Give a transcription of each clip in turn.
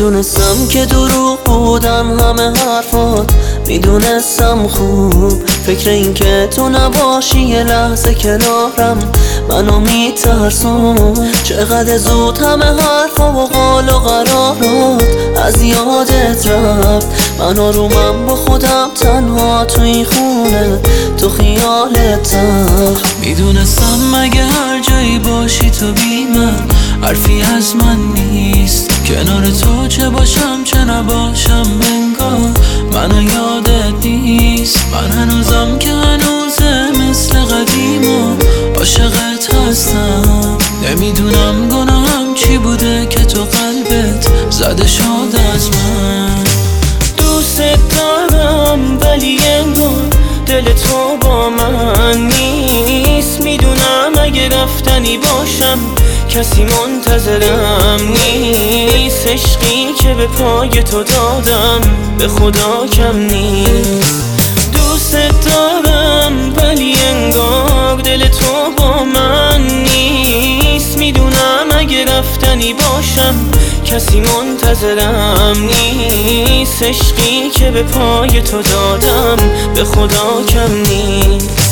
میدونستم که دروغ بودن همه حرفات، میدونستم خوب فکر این که تو نباشی یه لحظه کنارم منو میترسون. چقدر زود همه حرفا و قال و قرارات از یادت رفت، من آرومم با خودم تنها تو این خونه تو خیالتم. میدونستم مگه هر جایی باشی تو بی من حرفی از من نیست، کنار تو چه باشم چه نباشم انگار منو یادت نیست. من هنوزم که هنوزه مثل قدیم و عاشقت هستم، نمیدونم گناهم چی بوده که تو قلبت زده شد از من. دوست دارم ولی انگار دل تو با من نیست، میدونم اگه رفتنی باشم کسی منتظرم نیست. عشقی که به پای تو دادم به خدا کم نیست. دوست دارم ولی انگار دل تو با من نیست، میدونم اگه رفتنی باشم کسی منتظرم نیست. عشقی که به پای تو دادم به خدا کم نیست.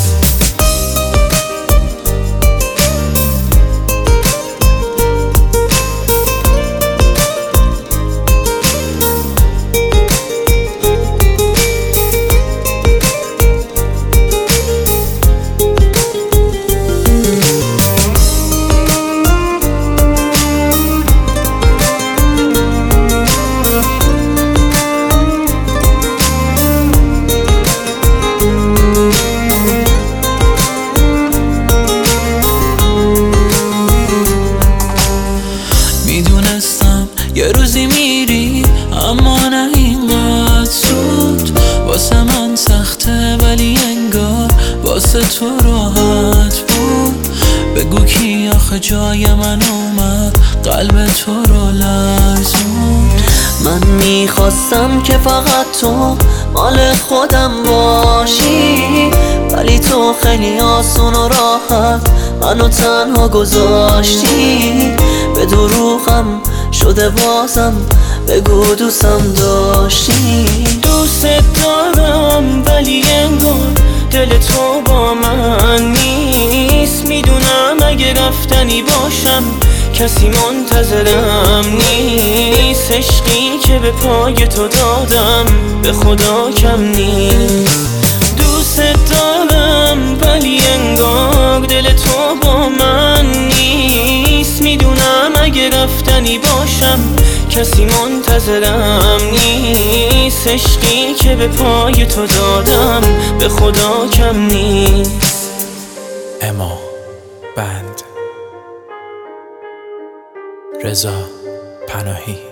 میدونستم یه روزی میری اما نه اینقدر زود، واسه من سخته ولی انگار واسه تو راحت بود. بگو کی آخه جای من اومد قلب تو رو لرزوند. من میخواستم که فقط تو مال خودم باشی، ولی تو خیلی آسون و راحت منو تنها گذاشتی. به دروغم شده بازم بگو دوستم داشتی. دوست دارم ولی انگار دل تو با من نیست، میدونم اگه رفتنی باشم کسی منتظرم نیست. عشقی که به پای تو دادم به خدا کم نیست. دوست دارم ولی انگار دل تو با من نیست، میدونم اگه رفتنی باشم کسی منتظرم نیست. عشقی که به پای تو دادم به خدا کم نیست. اما بند رضا پناهی.